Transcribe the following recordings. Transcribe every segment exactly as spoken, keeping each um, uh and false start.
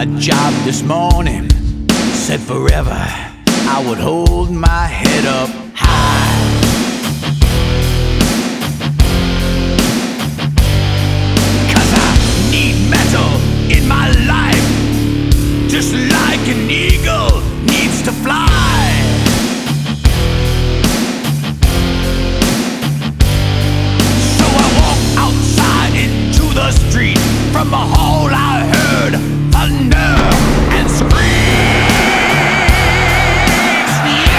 job this morning said forever I would hold my head up high. Cause I need metal in my life, just like an eagle needs to fly. So I walked outside into the street. From a hole I heard thunder and screams.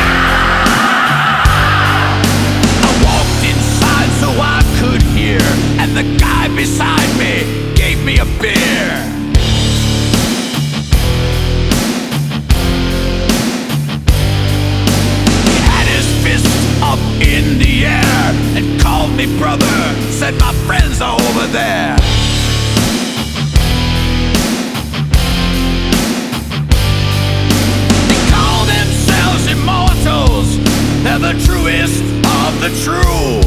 Yeah! I walked inside so I could hear, and the guy beside me gave me a beer. He had his fist up in the air and called me brother, said my friends are over there. They're the truest of the true.